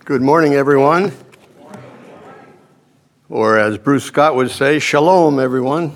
Good morning, everyone. Or as Bruce Scott would say, shalom, everyone.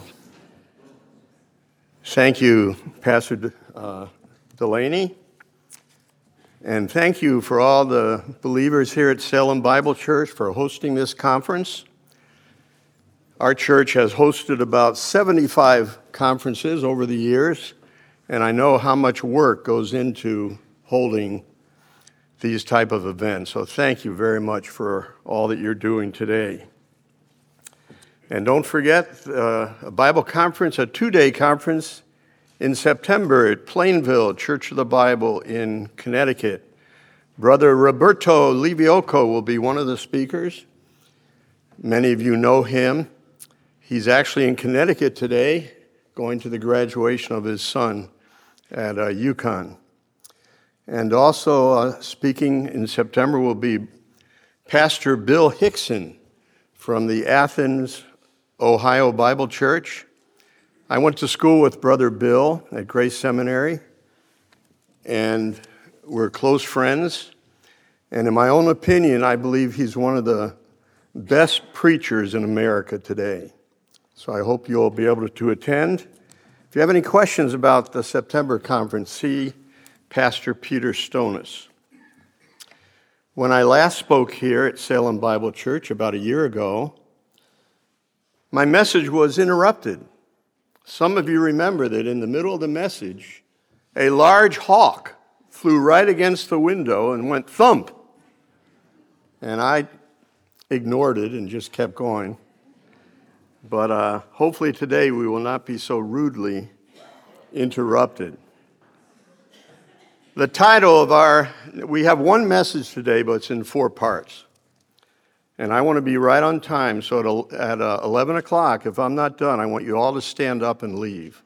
Thank you, Pastor Delaney. And thank you for all the believers here at Salem Bible Church for hosting this conference. Our church has hosted about 75 conferences over the years, and I know how much work goes into holding these type of events. So thank you very much for all that you're doing today. And don't forget a Bible conference, a 2-day conference in September at Plainville Church of the Bible in Connecticut. Brother Roberto Livioco will be one of the speakers. Many of you know him. He's actually in Connecticut today, going to the graduation of his son at UConn. And also speaking in September will be Pastor Bill Hickson from the Athens, Ohio Bible Church. I went to school with Brother Bill at Grace Seminary, and we're close friends. And in my own opinion, I believe he's one of the best preachers in America today. So I hope you'll be able to attend. If you have any questions about the September conference, see Pastor Peter Stonis. When I last spoke here at Salem Bible Church about a year ago, my message was interrupted. Some of you remember that in the middle of the message, a large hawk flew right against the window and went thump. And I ignored it and just kept going. But hopefully today we will not be so rudely interrupted. The title of we have one message today, but it's in 4 parts. And I want to be right on time, so at 11 o'clock, if I'm not done, I want you all to stand up and leave.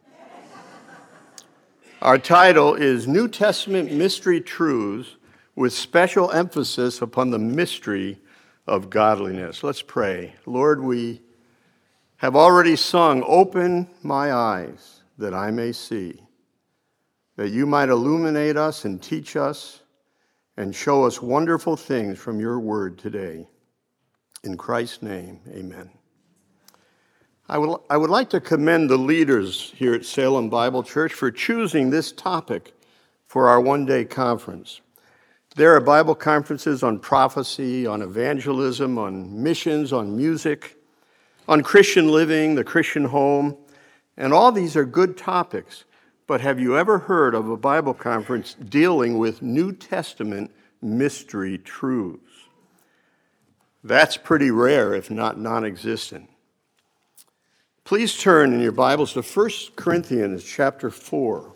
Our title is New Testament Mystery Truths with special emphasis upon the mystery of godliness. Let's pray. Lord, we have already sung, "Open my eyes that I may see," that you might illuminate us and teach us and show us wonderful things from your word today. In Christ's name, amen. I would like to commend the leaders here at Salem Bible Church for choosing this topic for our one-day conference. There are Bible conferences on prophecy, on evangelism, on missions, on music, on Christian living, the Christian home, and all these are good topics. But have you ever heard of a Bible conference dealing with New Testament mystery truths? That's pretty rare, if not non-existent. Please turn in your Bibles to 1 Corinthians chapter 4.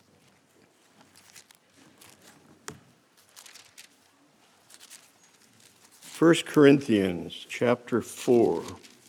1 Corinthians chapter 4.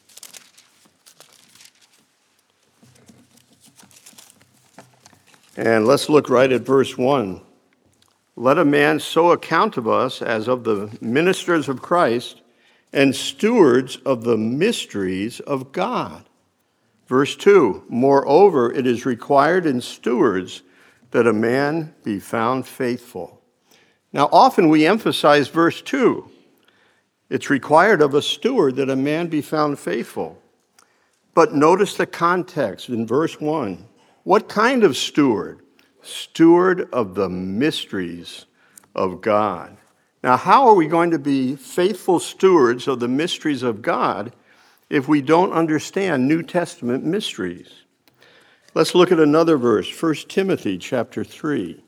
And let's look right at verse 1. Let a man so account of us as of the ministers of Christ and stewards of the mysteries of God. Verse 2, moreover, it is required in stewards that a man be found faithful. Now, often we emphasize verse 2. It's required of a steward that a man be found faithful. But notice the context in verse 1. What kind of steward? Steward of the mysteries of God. Now, how are we going to be faithful stewards of the mysteries of God if we don't understand New Testament mysteries? Let's look at another verse, 1 Timothy chapter 3.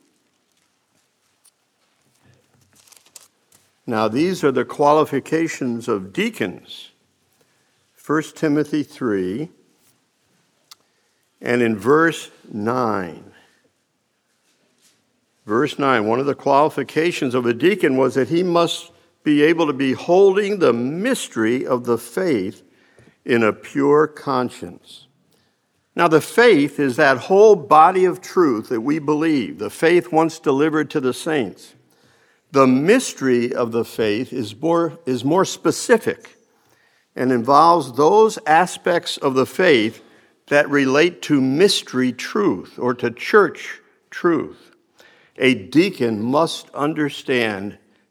Now, these are the qualifications of deacons. 1 Timothy 3. And in verse 9, one of the qualifications of a deacon was that he must be able to be holding the mystery of the faith in a pure conscience. Now, the faith is that whole body of truth that we believe, the faith once delivered to the saints. The mystery of the faith is more specific and involves those aspects of the faith that relate to mystery truth or to church truth. A deacon must understand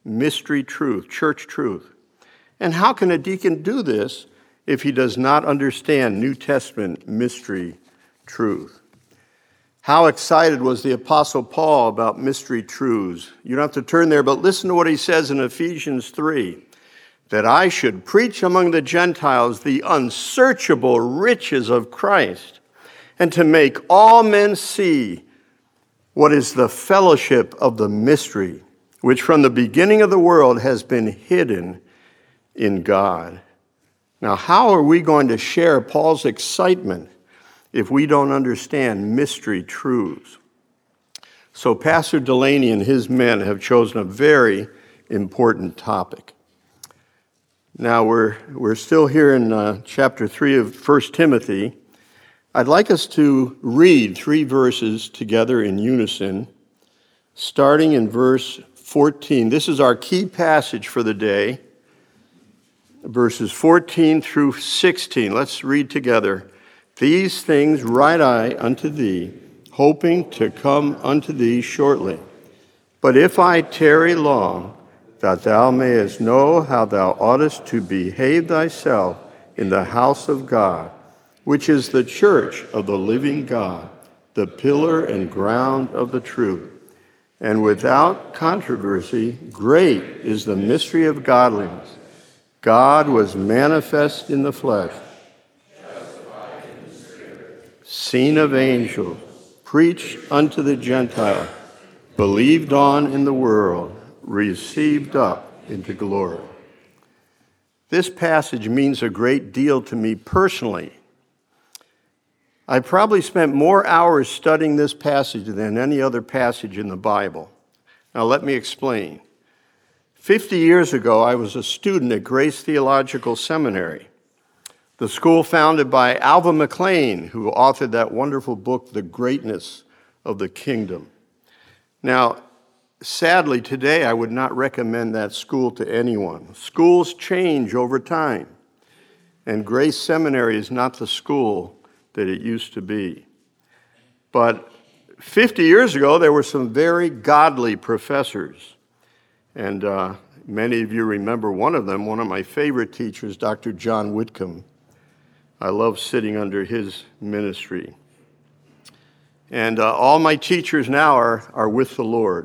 mystery truth, church truth. And how can a deacon do this if he does not understand New Testament mystery truth? How excited was the Apostle Paul about mystery truths? You don't have to turn there, but listen to what he says in Ephesians 3, that I should preach among the Gentiles the unsearchable riches of Christ, and to make all men see what is the fellowship of the mystery, which from the beginning of the world has been hidden in God. Now, how are we going to share Paul's excitement if we don't understand mystery truths? So Pastor Delaney and his men have chosen a very important topic. Now, we're still here in chapter 3 of 1 Timothy. I'd like us to read 3 verses together in unison, starting in verse 14. This is our key passage for the day, verses 14 through 16. Let's read together. These things write I unto thee, hoping to come unto thee shortly. But if I tarry long, that thou mayest know how thou oughtest to behave thyself in the house of God, which is the church of the living God, the pillar and ground of the truth. And without controversy, great is the mystery of godliness. God was manifest in the flesh, seen of angels, preached unto the Gentiles, believed on in the world, received up into glory. This passage means a great deal to me personally. I probably spent more hours studying this passage than any other passage in the Bible. Now let me explain. 50 years ago, I was a student at Grace Theological Seminary, the school founded by Alva McLean, who authored that wonderful book, The Greatness of the Kingdom. Now, sadly, today I would not recommend that school to anyone. Schools change over time, and Grace Seminary is not the school that it used to be. But 50 years ago, there were some very godly professors, and many of you remember one of them, one of my favorite teachers, Dr. John Whitcomb. I love sitting under his ministry. And all my teachers now are with the Lord.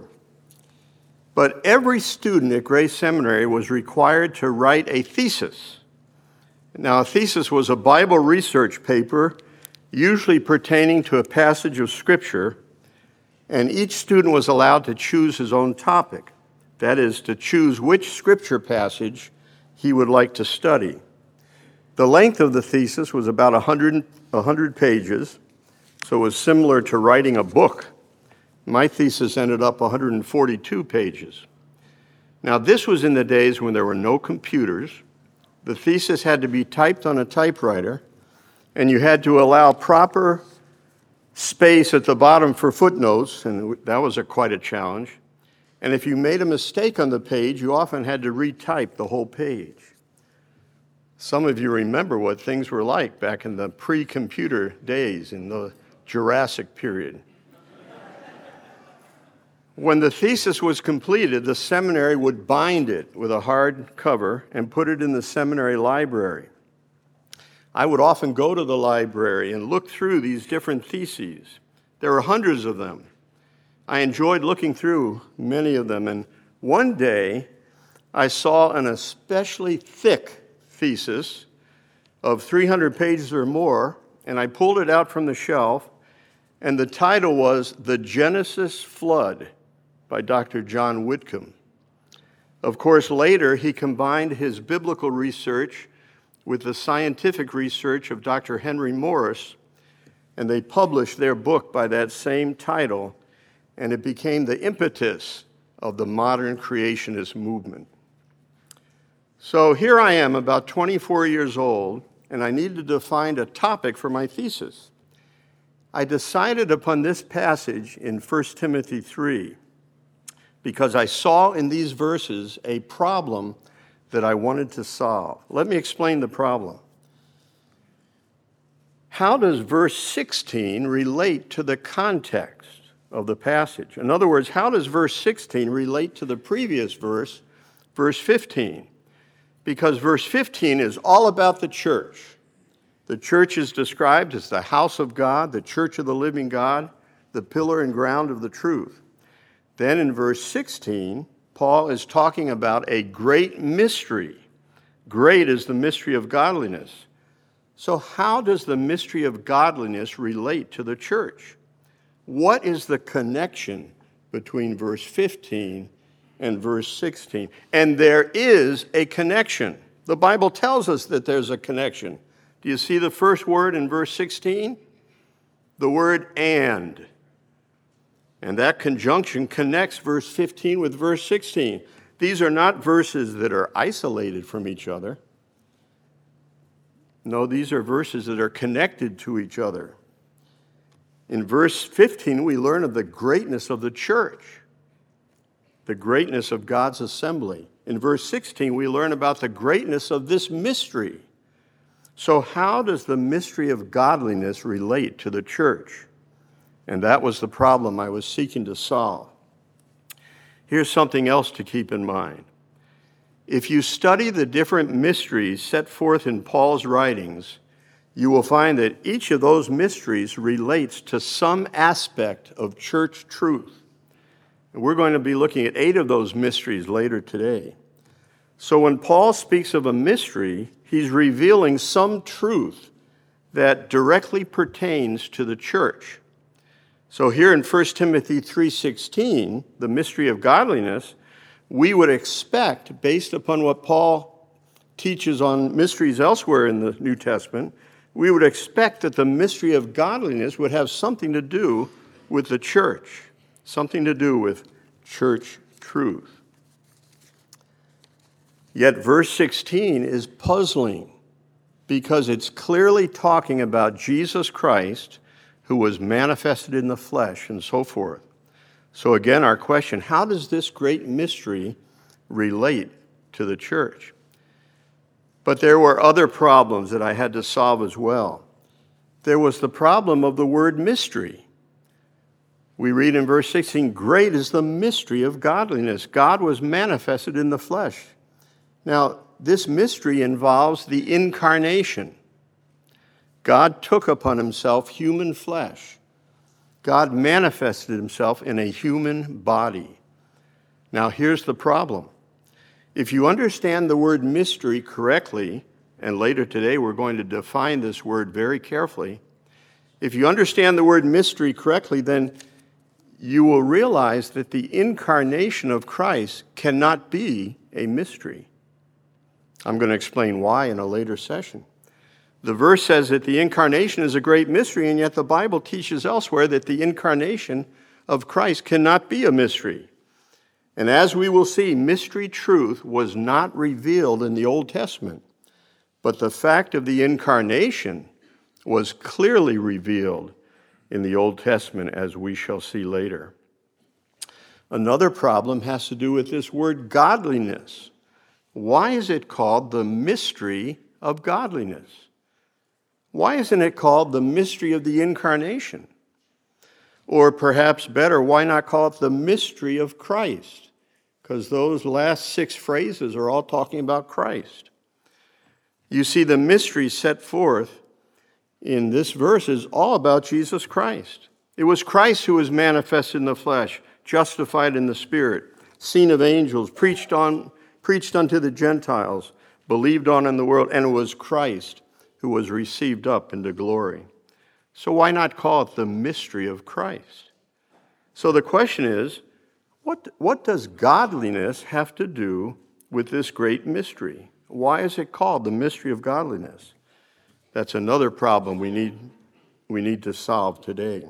But every student at Grace Seminary was required to write a thesis. Now, a thesis was a Bible research paper, usually pertaining to a passage of Scripture, and each student was allowed to choose his own topic. That is, to choose which Scripture passage he would like to study. The length of the thesis was about 100 pages, so it was similar to writing a book. My thesis ended up 142 pages. Now, this was in the days when there were no computers. The thesis had to be typed on a typewriter, and you had to allow proper space at the bottom for footnotes, and that was quite a challenge. And if you made a mistake on the page, you often had to retype the whole page. Some of you remember what things were like back in the pre-computer days, in the Jurassic period. When the thesis was completed, the seminary would bind it with a hard cover and put it in the seminary library. I would often go to the library and look through these different theses. There were hundreds of them. I enjoyed looking through many of them, and one day I saw an especially thick thesis of 300 pages or more, and I pulled it out from the shelf, and the title was The Genesis Flood by Dr. John Whitcomb. Of course, later he combined his biblical research with the scientific research of Dr. Henry Morris, and they published their book by that same title, and it became the impetus of the modern creationist movement. So here I am, about 24 years old, and I needed to find a topic for my thesis. I decided upon this passage in 1 Timothy 3 because I saw in these verses a problem that I wanted to solve. Let me explain the problem. How does verse 16 relate to the context of the passage? In other words, how does verse 16 relate to the previous verse verse 15, because verse 15 is all about the church. The church is described as the house of God, the church of the living God, the pillar and ground of the truth. Then in verse 16, Paul is talking about a great mystery. Great is the mystery of godliness. So how does the mystery of godliness relate to the church? What is the connection between verse 15 and verse 16? And there is a connection. The Bible tells us that there's a connection. Do you see the first word in verse 16? The word and. And that conjunction connects verse 15 with verse 16. These are not verses that are isolated from each other. No, these are verses that are connected to each other. In verse 15, we learn of the greatness of the church, the greatness of God's assembly. In verse 16, we learn about the greatness of this mystery. So how does the mystery of godliness relate to the church? And that was the problem I was seeking to solve. Here's something else to keep in mind. If you study the different mysteries set forth in Paul's writings, you will find that each of those mysteries relates to some aspect of church truth. And we're going to be looking at 8 of those mysteries later today. So when Paul speaks of a mystery, he's revealing some truth that directly pertains to the church. So here in 1 Timothy 3:16, the mystery of godliness, we would expect, based upon what Paul teaches on mysteries elsewhere in the New Testament, we would expect that the mystery of godliness would have something to do with the church, something to do with church truth. Yet verse 16 is puzzling because it's clearly talking about Jesus Christ, who was manifested in the flesh and so forth. So again, our question, how does this great mystery relate to the church? But there were other problems that I had to solve as well. There was the problem of the word mystery. We read in verse 16, great is the mystery of godliness. God was manifested in the flesh. Now, this mystery involves the incarnation. God took upon himself human flesh. God manifested himself in a human body. Now, here's the problem. If you understand the word mystery correctly, and later today we're going to define this word very carefully, if you understand the word mystery correctly, then you will realize that the incarnation of Christ cannot be a mystery. I'm going to explain why in a later session. The verse says that the incarnation is a great mystery, and yet the Bible teaches elsewhere that the incarnation of Christ cannot be a mystery. And as we will see, mystery truth was not revealed in the Old Testament, but the fact of the incarnation was clearly revealed in the Old Testament, as we shall see later. Another problem has to do with this word godliness. Why is it called the mystery of godliness? Why isn't it called the mystery of the incarnation? Or perhaps better, why not call it the mystery of Christ? Because those last 6 phrases are all talking about Christ. You see, the mystery set forth in this verse is all about Jesus Christ. It was Christ who was manifested in the flesh, justified in the Spirit, seen of angels, preached unto the Gentiles, believed on in the world, and it was Christ who was received up into glory. So why not call it the mystery of Christ? So the question is, what does godliness have to do with this great mystery? Why is it called the mystery of godliness? That's another problem we need to solve today.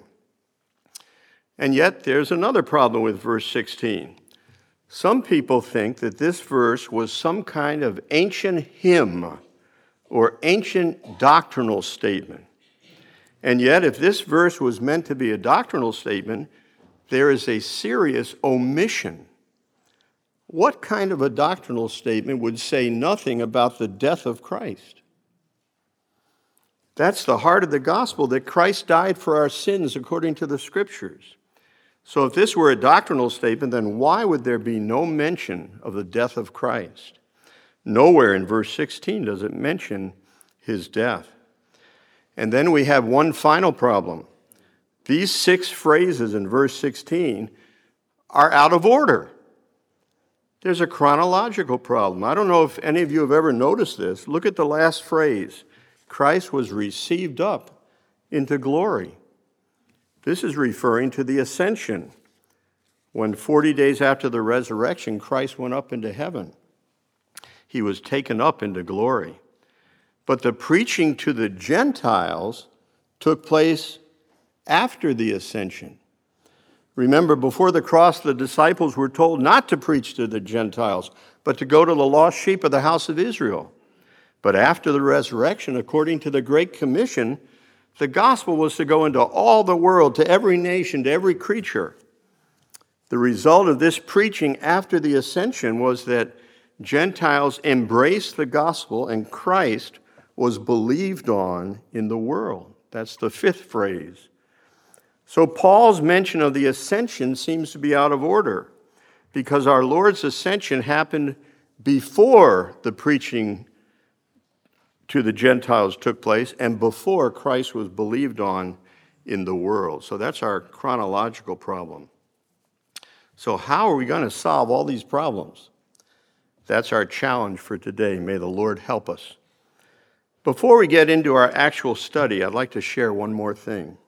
And yet there's another problem with verse 16. Some people think that this verse was some kind of ancient hymn or ancient doctrinal statement. And yet, if this verse was meant to be a doctrinal statement, there is a serious omission. What kind of a doctrinal statement would say nothing about the death of Christ? That's the heart of the gospel, that Christ died for our sins according to the Scriptures. So if this were a doctrinal statement, then why would there be no mention of the death of Christ? Nowhere in verse 16 does it mention his death. And then we have one final problem. These 6 phrases in verse 16 are out of order. There's a chronological problem. I don't know if any of you have ever noticed this. Look at the last phrase. Christ was received up into glory. This is referring to the ascension, when 40 days after the resurrection, Christ went up into heaven. He was taken up into glory. But the preaching to the Gentiles took place after the ascension. Remember, before the cross, the disciples were told not to preach to the Gentiles, but to go to the lost sheep of the house of Israel. But after the resurrection, according to the Great Commission, the gospel was to go into all the world, to every nation, to every creature. The result of this preaching after the ascension was that Gentiles embraced the gospel and Christ was believed on in the world. That's the 5th phrase. So Paul's mention of the ascension seems to be out of order because our Lord's ascension happened before the preaching to the Gentiles took place and before Christ was believed on in the world. So that's our chronological problem. So how are we going to solve all these problems? That's our challenge for today. May the Lord help us. Before we get into our actual study, I'd like to share one more thing.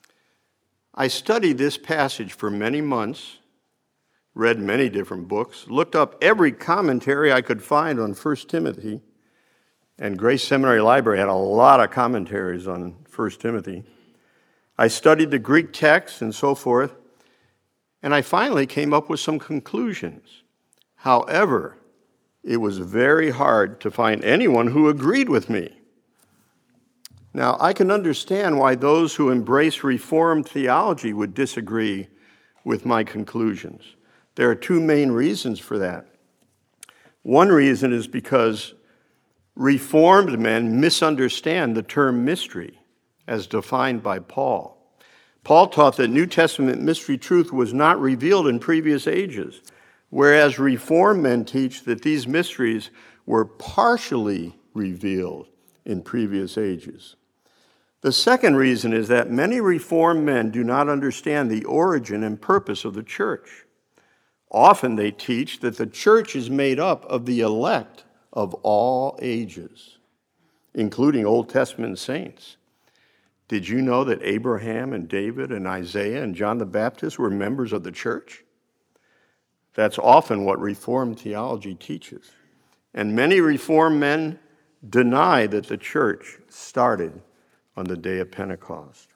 I studied this passage for many months, read many different books, looked up every commentary I could find on 1 Timothy, and Grace Seminary Library had a lot of commentaries on 1 Timothy. I studied the Greek text and so forth, and I finally came up with some conclusions. However, it was very hard to find anyone who agreed with me. Now, I can understand why those who embrace Reformed theology would disagree with my conclusions. There are 2 main reasons for that. One reason is because Reformed men misunderstand the term mystery as defined by Paul. Paul taught that New Testament mystery truth was not revealed in previous ages, whereas Reformed men teach that these mysteries were partially revealed in previous ages. The second reason is that many Reformed men do not understand the origin and purpose of the church. Often they teach that the church is made up of the elect of all ages, including Old Testament saints. Did you know that Abraham and David and Isaiah and John the Baptist were members of the church? That's often what Reformed theology teaches. And many Reformed men deny that the church started on the day of Pentecost.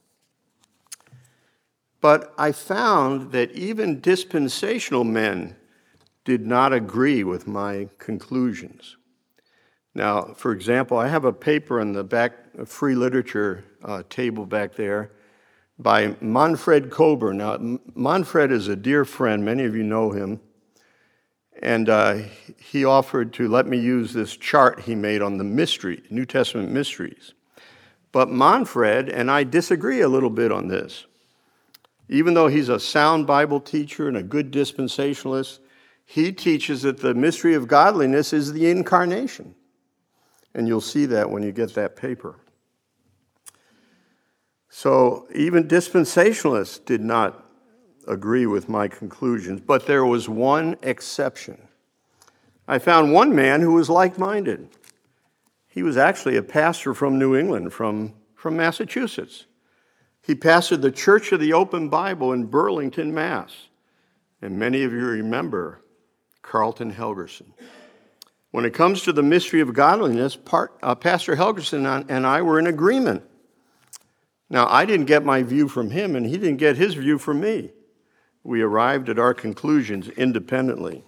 But I found that even dispensational men did not agree with my conclusions. Now, for example, I have a paper in the back free literature table back there by Manfred Kober. Now, Manfred is a dear friend. Many of you know him. And he offered to let me use this chart he made on the mystery, New Testament mysteries. But Manfred and I disagree a little bit on this. Even though he's a sound Bible teacher and a good dispensationalist, he teaches that the mystery of godliness is the incarnation. And you'll see that when you get that paper. So even dispensationalists did not agree with my conclusions, but there was one exception. I found one man who was like-minded. He was actually a pastor from New England, from Massachusetts. He pastored the Church of the Open Bible in Burlington, Mass. And many of you remember Carlton Helgerson. When it comes to the mystery of godliness, Pastor Helgerson and I were in agreement. Now, I didn't get my view from him, and he didn't get his view from me. We arrived at our conclusions independently.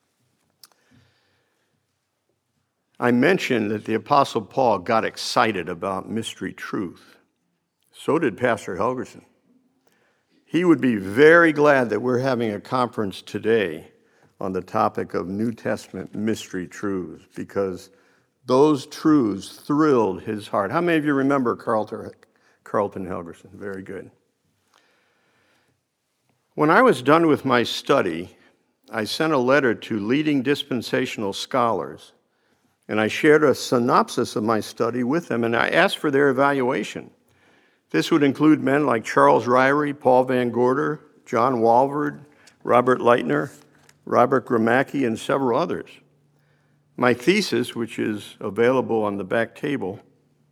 I mentioned that the Apostle Paul got excited about mystery truth. So did Pastor Helgerson. He would be very glad that we're having a conference today on the topic of New Testament mystery truths, because those truths thrilled his heart. How many of you remember Carlton Helgerson? Very good. When I was done with my study, I sent a letter to leading dispensational scholars, and I shared a synopsis of my study with them, and I asked for their evaluation. This would include men like Charles Ryrie, Paul Van Gorder, John Walvoord, Robert Leitner, Robert Gromacki, and several others. My thesis, which is available on the back table,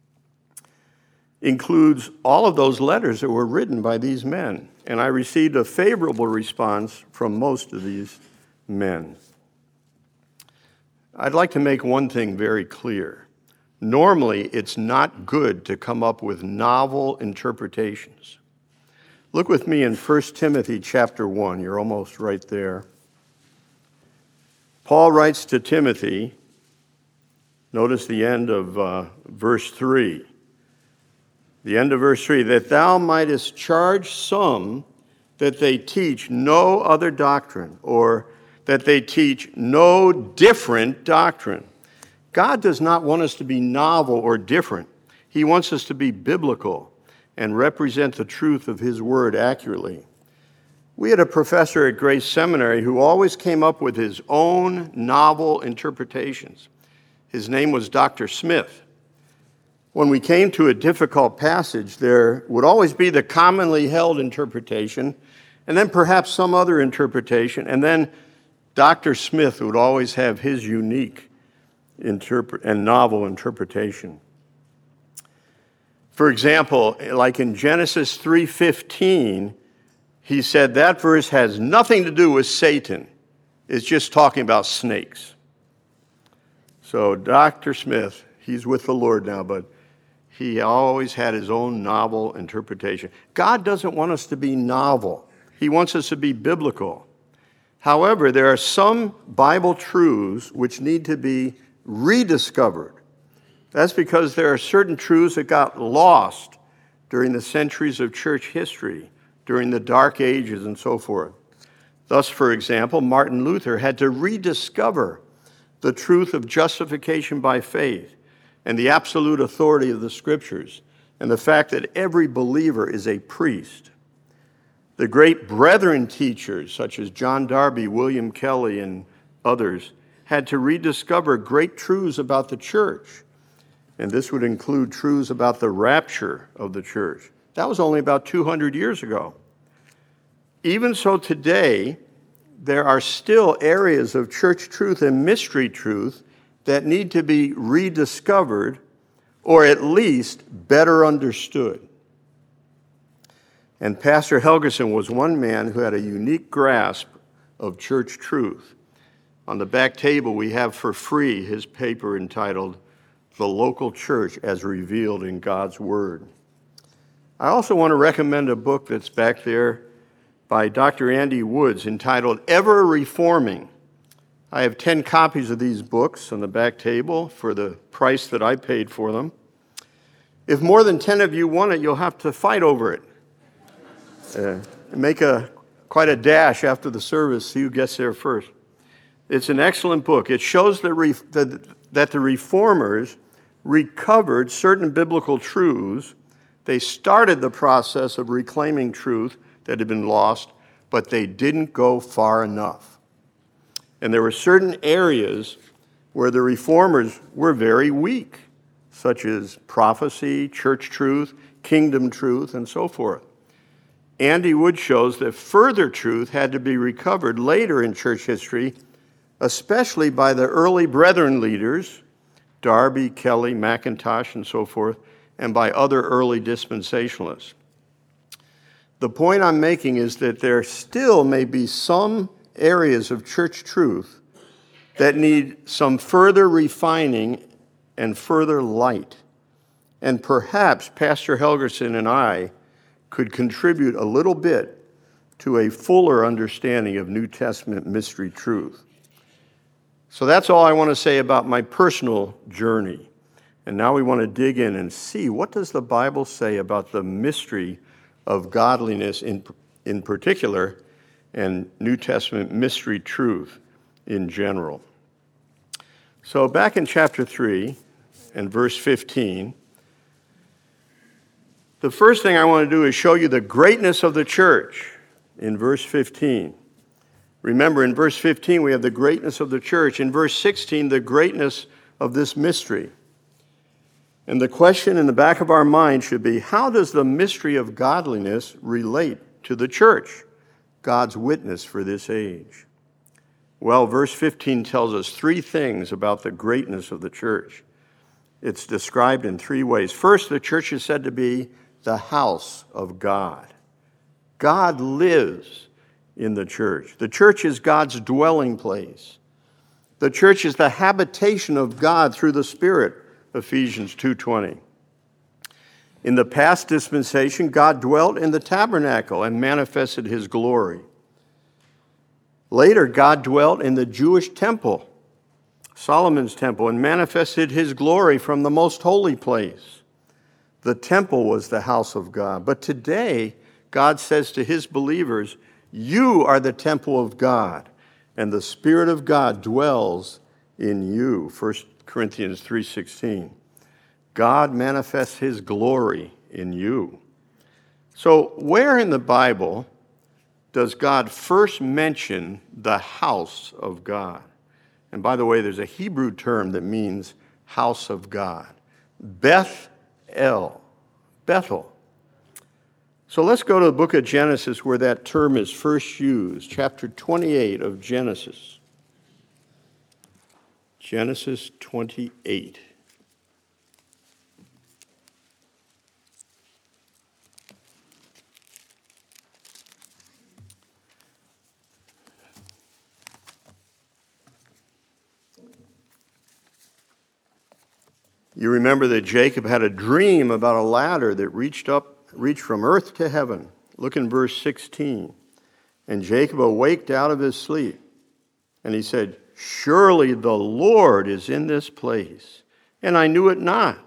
includes all of those letters that were written by these men, and I received a favorable response from most of these men. I'd like to make one thing very clear. Normally, it's not good to come up with novel interpretations. Look with me in 1 Timothy chapter 1. You're almost right there. Paul writes to Timothy, notice the end of verse 3. The end of verse 3, that thou mightest charge some that they teach no other doctrine, or that they teach no different doctrine. God does not want us to be novel or different. He wants us to be biblical and represent the truth of his word accurately. We had a professor at Grace Seminary who always came up with his own novel interpretations. His name was Dr. Smith. When we came to a difficult passage, there would always be the commonly held interpretation, and then perhaps some other interpretation, and then Dr. Smith would always have his unique and novel interpretation. For example, like in Genesis 3:15, he said that verse has nothing to do with Satan. It's just talking about snakes. So Dr. Smith, he's with the Lord now, but he always had his own novel interpretation. God doesn't want us to be novel. He wants us to be biblical. However, there are some Bible truths which need to be rediscovered. That's because there are certain truths that got lost during the centuries of church history, during the Dark Ages and so forth. Thus, for example, Martin Luther had to rediscover the truth of justification by faith and the absolute authority of the Scriptures and the fact that every believer is a priest. The great brethren teachers, such as John Darby, William Kelly, and others, had to rediscover great truths about the church. And this would include truths about the rapture of the church. That was only about 200 years ago. Even so today, there are still areas of church truth and mystery truth that need to be rediscovered or at least better understood. And Pastor Helgeson was one man who had a unique grasp of church truth. On the back table, we have for free his paper entitled, The Local Church as Revealed in God's Word. I also want to recommend a book that's back there by Dr. Andy Woods entitled, Ever Reforming. I have 10 copies of these books on the back table for the price that I paid for them. If more than 10 of you want it, you'll have to fight over it. Make quite a dash after the service, see who gets there first. It's an excellent book. It shows that the Reformers recovered certain biblical truths. They started the process of reclaiming truth that had been lost, but they didn't go far enough. And there were certain areas where the Reformers were very weak, such as prophecy, church truth, kingdom truth, and so forth. Andy Wood shows that further truth had to be recovered later in church history, especially by the early brethren leaders, Darby, Kelly, McIntosh, and so forth, and by other early dispensationalists. The point I'm making is that there still may be some areas of church truth that need some further refining and further light. And perhaps Pastor Helgeson and I could contribute a little bit to a fuller understanding of New Testament mystery truth. So that's all I want to say about my personal journey. And now we want to dig in and see, what does the Bible say about the mystery of godliness in particular, and New Testament mystery truth in general. So back in chapter 3 and verse 15, the first thing I want to do is show you the greatness of the church. in verse 15. Remember, in verse 15, we have the greatness of the church. In verse 16, the greatness of this mystery. And the question in the back of our mind should be, how does the mystery of godliness relate to the church, God's witness for this age? Well, verse 15 tells us three things about the greatness of the church. It's described in three ways. First, the church is said to be the house of God. God lives in the church. The church is God's dwelling place. The church is the habitation of God through the Spirit, Ephesians 2:20. In the past dispensation, God dwelt in the tabernacle and manifested his glory. Later, God dwelt in the Jewish temple, Solomon's temple, and manifested his glory from the most holy place. The temple was the house of God. But today, God says to his believers, you are the temple of God, and the Spirit of God dwells in you. 1 Corinthians 3:16. God manifests his glory in you. So where in the Bible does God first mention the house of God? And by the way, there's a Hebrew term that means house of God. Beth-el, Bethel. So let's go to the book of Genesis where that term is first used, chapter 28 of Genesis. Genesis 28. You remember that Jacob had a dream about a ladder that reached from earth to heaven. Look in verse 16. And Jacob awaked out of his sleep, and he said, surely the Lord is in this place, and I knew it not.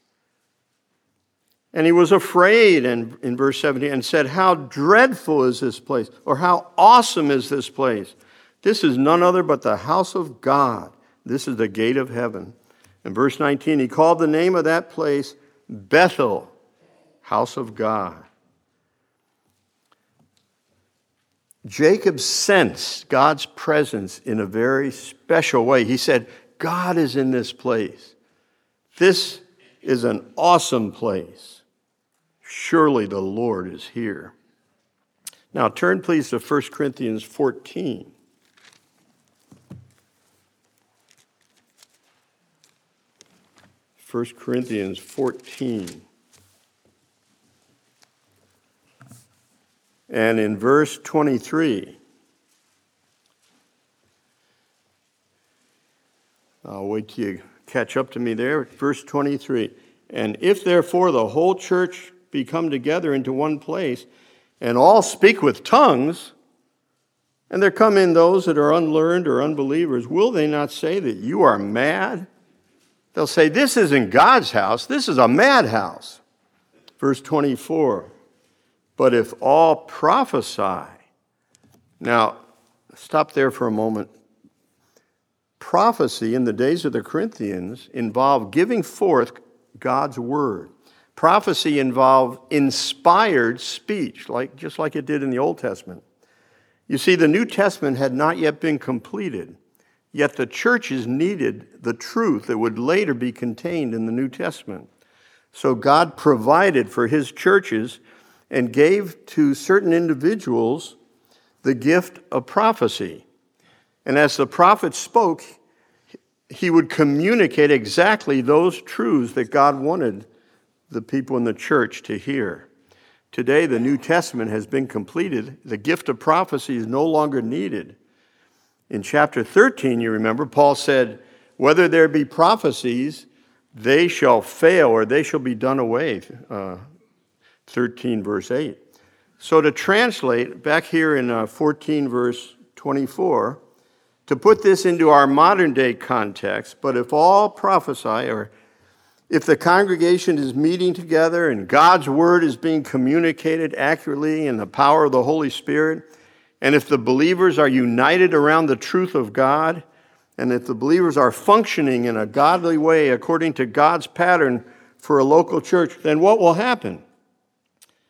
And he was afraid, and in verse 17, and said, how dreadful is this place, or how awesome is this place. This is none other but the house of God. This is the gate of heaven. In verse 19, he called the name of that place Bethel, house of God. Jacob sensed God's presence in a very special way. He said, God is in this place. This is an awesome place. Surely the Lord is here. Now turn please to 1 Corinthians 14. 1 Corinthians 14. And in verse 23, I'll wait till you catch up to me there. Verse 23. And if therefore the whole church be come together into one place, and all speak with tongues, and there come in those that are unlearned or unbelievers, will they not say that you are mad? They'll say, this isn't God's house, this is a madhouse. Verse 24, but if all prophesy. Now, stop there for a moment. Prophecy in the days of the Corinthians involved giving forth God's word. Prophecy involved inspired speech, just like it did in the Old Testament. You see, the New Testament had not yet been completed. Yet the churches needed the truth that would later be contained in the New Testament. So God provided for his churches and gave to certain individuals the gift of prophecy. And as the prophet spoke, he would communicate exactly those truths that God wanted the people in the church to hear. Today, the New Testament has been completed. The gift of prophecy is no longer needed. In chapter 13, you remember, Paul said, whether there be prophecies, they shall fail or they shall be done away. 13, verse 8. So to translate, back here in 14, verse 24, to put this into our modern day context, but if all prophesy, or if the congregation is meeting together and God's word is being communicated accurately in the power of the Holy Spirit, and if the believers are united around the truth of God, and if the believers are functioning in a godly way according to God's pattern for a local church, then what will happen?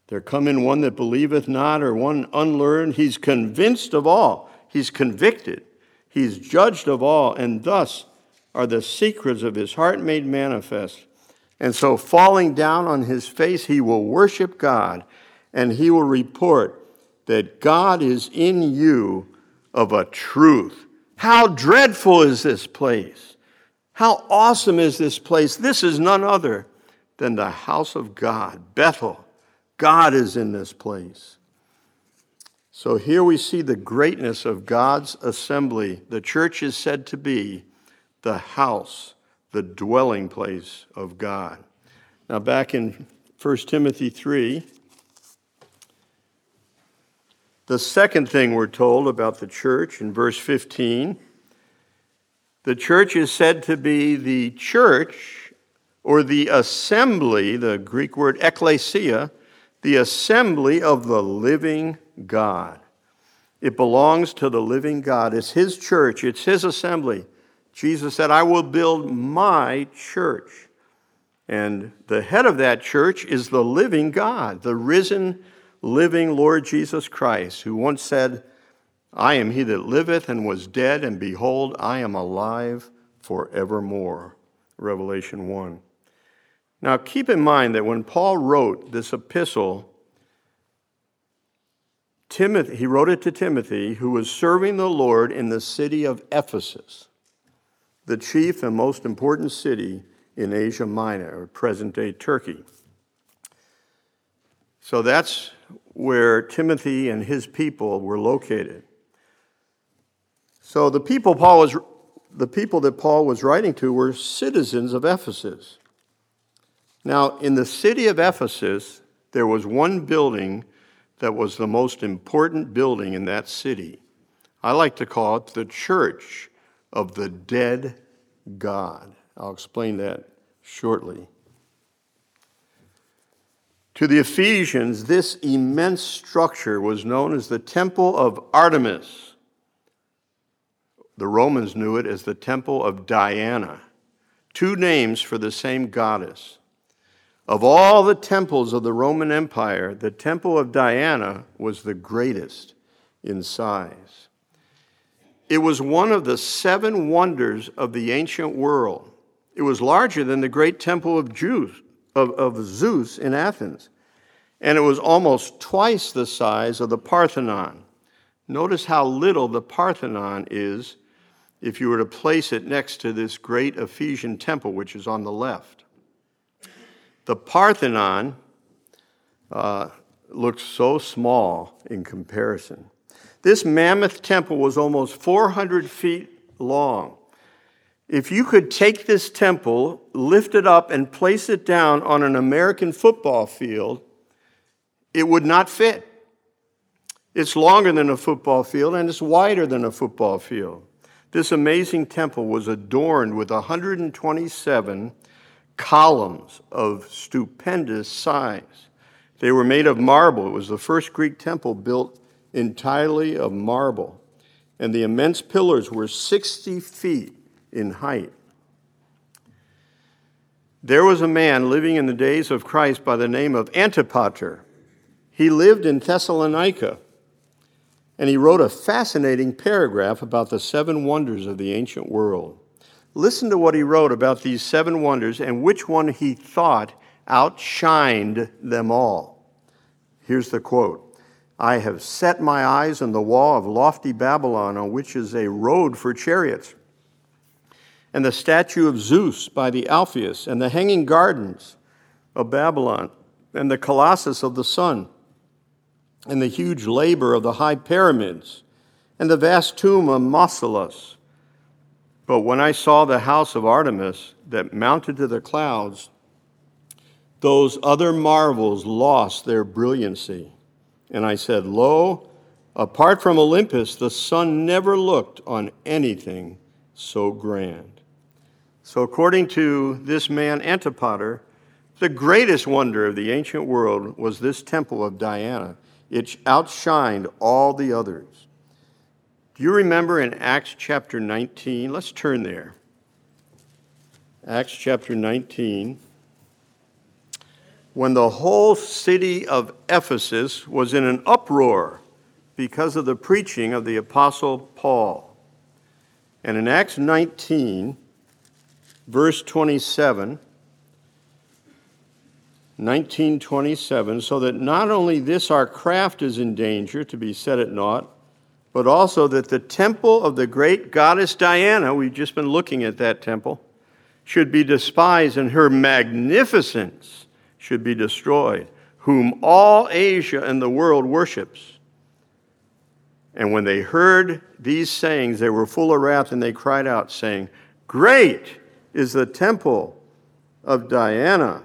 There come in one that believeth not, or one unlearned. He's convinced of all. He's convicted. He's judged of all, and thus are the secrets of his heart made manifest. And so, falling down on his face, he will worship God, and he will report that God is in you of a truth. How dreadful is this place? How awesome is this place? This is none other than the house of God, Bethel. God is in this place. So here we see the greatness of God's assembly. The church is said to be the house, the dwelling place of God. Now back in 1 Timothy 3, the second thing we're told about the church in verse 15, the church is said to be the church or the assembly, the Greek word ekklesia, the assembly of the living God. It belongs to the living God. It's his church. It's his assembly. Jesus said, I will build my church. And the head of that church is the living God, the risen, living Lord Jesus Christ, who once said, I am he that liveth and was dead, and behold, I am alive forevermore. Revelation 1. Now keep in mind that when Paul wrote this epistle, he wrote it to Timothy, who was serving the Lord in the city of Ephesus, the chief and most important city in Asia Minor, or present-day Turkey. So that's where Timothy and his people were located. So the people that Paul was writing to were citizens of Ephesus. Now, in the city of Ephesus, there was one building that was the most important building in that city. I like to call it the Church of the Dead God. I'll explain that shortly. To the Ephesians, this immense structure was known as the Temple of Artemis. The Romans knew it as the Temple of Diana, two names for the same goddess. Of all the temples of the Roman Empire, the Temple of Diana was the greatest in size. It was one of the 7 wonders of the ancient world. It was larger than the great temple of Zeus in Athens, and it was almost twice the size of the Parthenon. Notice how little the Parthenon is if you were to place it next to this great Ephesian temple, which is on the left. The Parthenon looks so small in comparison. This mammoth temple was almost 400 feet long. If you could take this temple, lift it up, and place it down on an American football field, it would not fit. It's longer than a football field, and it's wider than a football field. This amazing temple was adorned with 127 columns of stupendous size. They were made of marble. It was the first Greek temple built entirely of marble. And the immense pillars were 60 feet in height. There was a man living in the days of Christ by the name of Antipater. He lived in Thessalonica, and he wrote a fascinating paragraph about the 7 wonders of the ancient world. Listen to what he wrote about these 7 wonders and which one he thought outshined them all. Here's the quote. I have set my eyes on the wall of lofty Babylon, on which is a road for chariots, and the statue of Zeus by the Alpheus, and the hanging gardens of Babylon, and the colossus of the sun, and the huge labor of the high pyramids, and the vast tomb of Mausolus. But when I saw the house of Artemis that mounted to the clouds, those other marvels lost their brilliancy. And I said, Lo, apart from Olympus, the sun never looked on anything so grand. So according to this man Antipater, the greatest wonder of the ancient world was this temple of Diana. It outshined all the others. Do you remember in Acts chapter 19? Let's turn there. Acts chapter 19. when the whole city of Ephesus was in an uproar because of the preaching of the Apostle Paul. And in Acts 19, verse 27, 19:27, so that not only this our craft is in danger to be set at naught, but also that the temple of the great goddess Diana, we've just been looking at that temple, should be despised and her magnificence should be destroyed, whom all Asia and the world worships. And when they heard these sayings, they were full of wrath, and they cried out, saying, Great is the temple of Diana.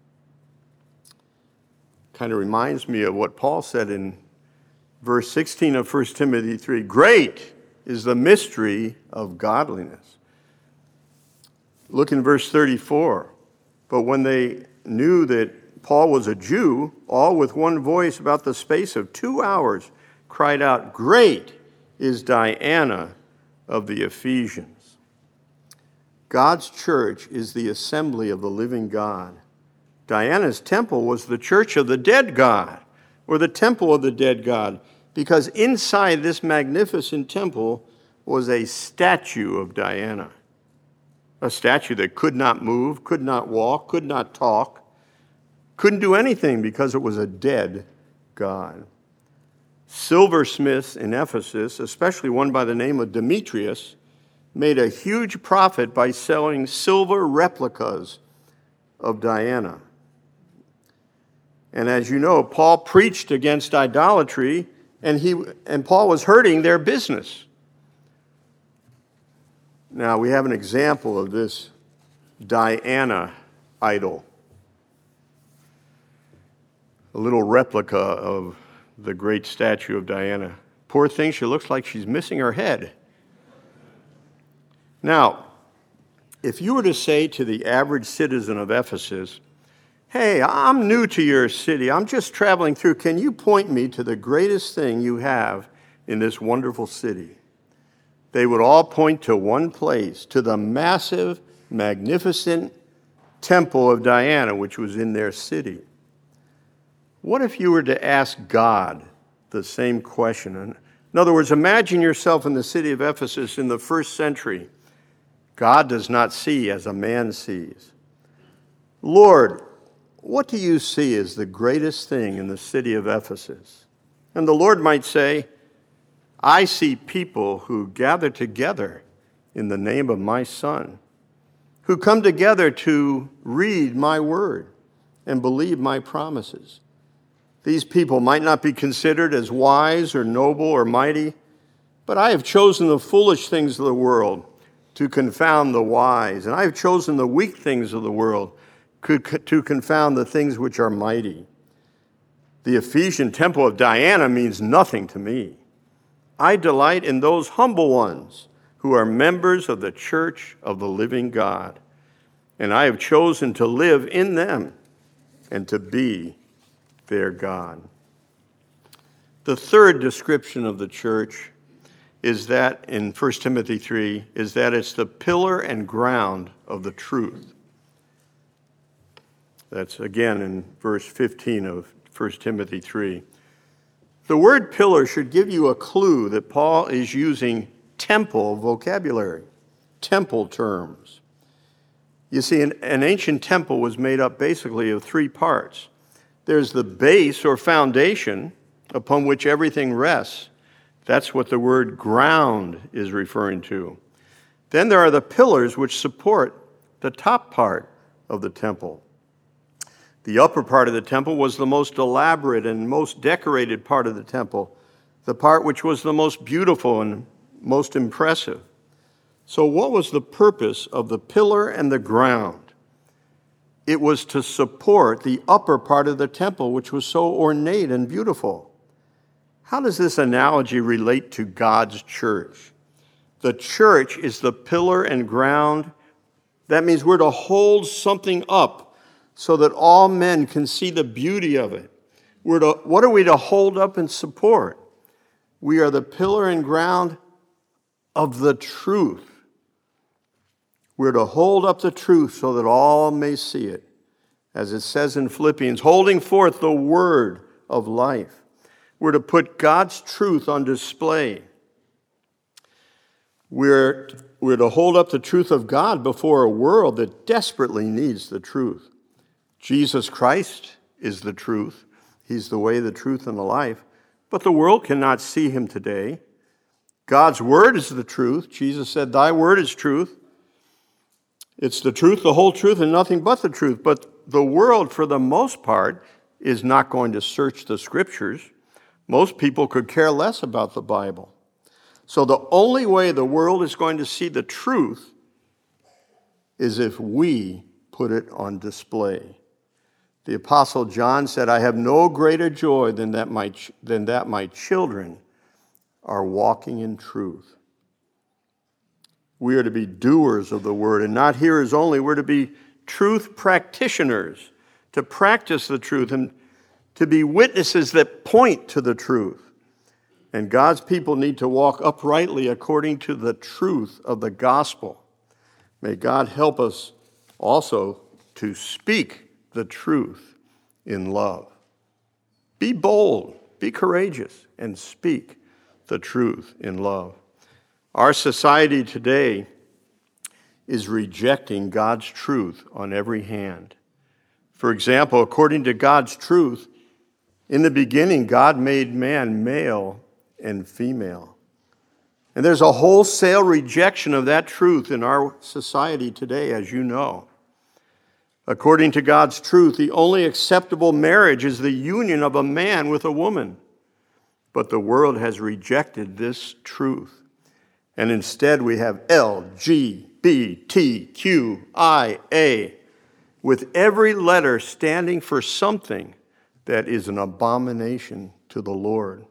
Kind of reminds me of what Paul said in verse 16 of 1 Timothy 3. Great is the mystery of godliness. Look in verse 34. But when they knew that Paul was a Jew, all with one voice about the space of 2 hours cried out, Great is Diana of the Ephesians. God's church is the assembly of the living God. Diana's temple was the church of the dead god, or the temple of the dead god, because inside this magnificent temple was a statue of Diana. A statue that could not move, could not walk, could not talk, couldn't do anything because it was a dead god. Silversmiths in Ephesus, especially one by the name of Demetrius, made a huge profit by selling silver replicas of Diana. And as you know, Paul preached against idolatry, and Paul was hurting their business. Now, we have an example of this Diana idol. A little replica of the great statue of Diana. Poor thing, she looks like she's missing her head. Now, if you were to say to the average citizen of Ephesus, Hey, I'm new to your city. I'm just traveling through. Can you point me to the greatest thing you have in this wonderful city? They would all point to one place, to the massive, magnificent temple of Diana, which was in their city. What if you were to ask God the same question? In other words, imagine yourself in the city of Ephesus in the first century. God does not see as a man sees. Lord, what do you see as the greatest thing in the city of Ephesus? And the Lord might say, I see people who gather together in the name of my Son, who come together to read my word and believe my promises. These people might not be considered as wise or noble or mighty, but I have chosen the foolish things of the world to confound the wise, and I have chosen the weak things of the world to confound the things which are mighty. The Ephesian temple of Diana means nothing to me. I delight in those humble ones who are members of the church of the living God, and I have chosen to live in them and to be their God. The third description of the church is that in 1 Timothy 3, is that it's the pillar and ground of the truth. That's again in verse 15 of 1 Timothy 3. The word pillar should give you a clue that Paul is using temple vocabulary, temple terms. You see, an ancient temple was made up basically of three parts. There's the base or foundation upon which everything rests. That's what the word ground is referring to. Then there are the pillars which support the top part of the temple. The upper part of the temple was the most elaborate and most decorated part of the temple, the part which was the most beautiful and most impressive. So what was the purpose of the pillar and the ground? It was to support the upper part of the temple, which was so ornate and beautiful. How does this analogy relate to God's church? The church is the pillar and ground. That means we're to hold something up so that all men can see the beauty of it. What are we to hold up and support? We are the pillar and ground of the truth. We're to hold up the truth so that all may see it. as it says in Philippians, holding forth the word of life. We're to put God's truth on display. We're to hold up the truth of God before a world that desperately needs the truth. Jesus Christ is the truth. He's the way, the truth, and the life. But the world cannot see him today. God's word is the truth. Jesus said, thy word is truth. It's the truth, the whole truth, and nothing but the truth. But the world, for the most part, is not going to search the scriptures. Most people could care less about the Bible. So the only way the world is going to see the truth is if we put it on display. The Apostle John said, I have no greater joy than that my children are walking in truth. We are to be doers of the word and not hearers only. We're to be truth practitioners, to practice the truth and to be witnesses that point to the truth. And God's people need to walk uprightly according to the truth of the gospel. May God help us also to speak the truth in love. Be bold, be courageous, and speak the truth in love. Our society today is rejecting God's truth on every hand. For example, according to God's truth, in the beginning, God made man male and female. And there's a wholesale rejection of that truth in our society today, as you know. According to God's truth, the only acceptable marriage is the union of a man with a woman. But the world has rejected this truth. And instead we have LGBTQIA, with every letter standing for something that is an abomination to the Lord.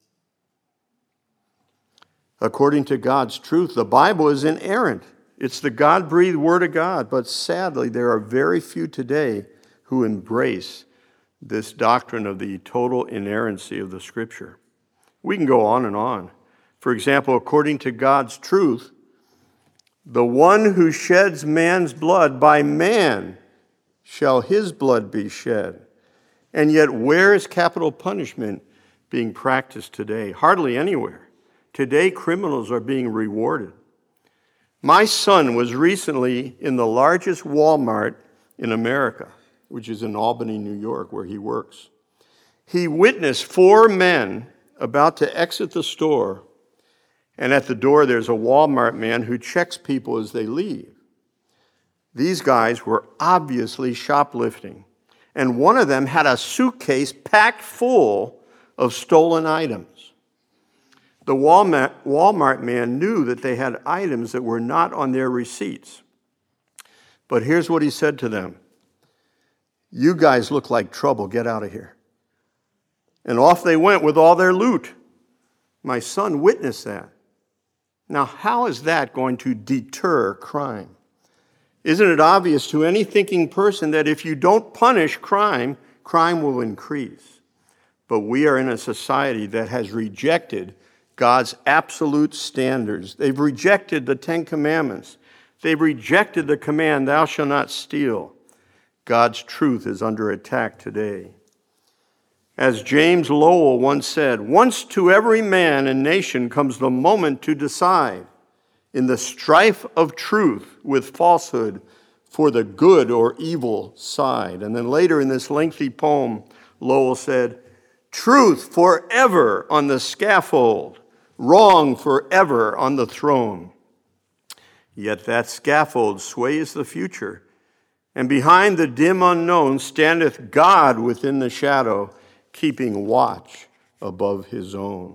According to God's truth, the Bible is inerrant. It's the God-breathed Word of God, but sadly, there are very few today who embrace this doctrine of the total inerrancy of the Scripture. We can go on and on. For example, according to God's truth, the one who sheds man's blood, by man shall his blood be shed. And yet, where is capital punishment being practiced today? Hardly anywhere. Today, criminals are being rewarded. My son was recently in the largest Walmart in America, which is in Albany, New York, where he works. He witnessed 4 men about to exit the store, and at the door there's a Walmart man who checks people as they leave. These guys were obviously shoplifting, and one of them had a suitcase packed full of stolen items. The Walmart man knew that they had items that were not on their receipts. But here's what he said to them. You guys look like trouble. Get out of here. And off they went with all their loot. My son witnessed that. Now, how is that going to deter crime? Isn't it obvious to any thinking person that if you don't punish crime, crime will increase? But we are in a society that has rejected God's absolute standards. They've rejected the 10 Commandments. They've rejected the command, thou shalt not steal. God's truth is under attack today. As James Lowell once said, once to every man and nation comes the moment to decide in the strife of truth with falsehood for the good or evil side. And then later in this lengthy poem, Lowell said, truth forever on the scaffold, wrong forever on the throne. Yet that scaffold sways the future, and behind the dim unknown standeth God within the shadow, keeping watch above his own.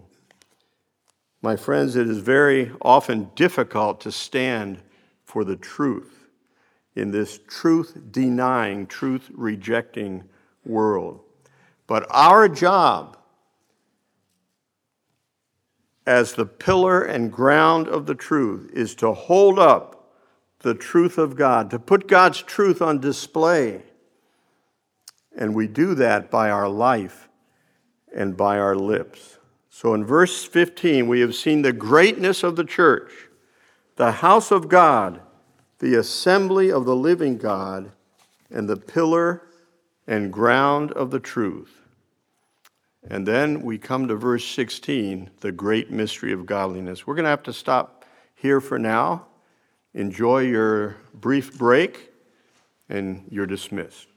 My friends, it is very often difficult to stand for the truth in this truth-denying, truth-rejecting world. But our job as the pillar and ground of the truth is to hold up the truth of God, to put God's truth on display. And we do that by our life and by our lips. So in verse 15, we have seen the greatness of the church, the house of God, the assembly of the living God, and the pillar and ground of the truth. And then we come to verse 16, the great mystery of godliness. We're going to have to stop here for now. Enjoy your brief break, and you're dismissed.